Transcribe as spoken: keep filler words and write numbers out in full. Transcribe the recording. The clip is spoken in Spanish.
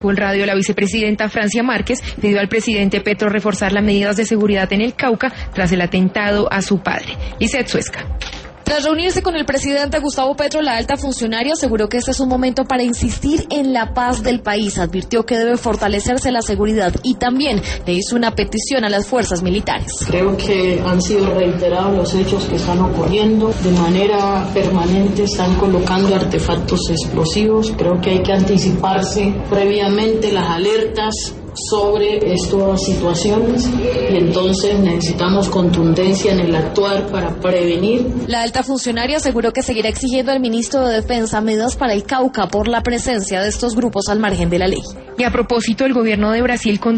Por radio, la vicepresidenta Francia Márquez pidió al presidente Petro reforzar las medidas de seguridad en el Cauca tras el atentado a su padre. Lizeth Suesca. Tras reunirse con el presidente Gustavo Petro, la alta funcionaria aseguró que este es un momento para insistir en la paz del país. Advirtió que debe fortalecerse la seguridad y también le hizo una petición a las fuerzas militares. Creo que han sido reiterados los hechos que están ocurriendo. De manera permanente están colocando artefactos explosivos. Creo que hay que anticiparse previamente las alertas sobre estas situaciones y entonces necesitamos contundencia en el actuar para prevenir. La alta funcionaria aseguró que seguirá exigiendo al ministro de Defensa medidas para el Cauca por la presencia de estos grupos al margen de la ley. Y a propósito, el gobierno de Brasil con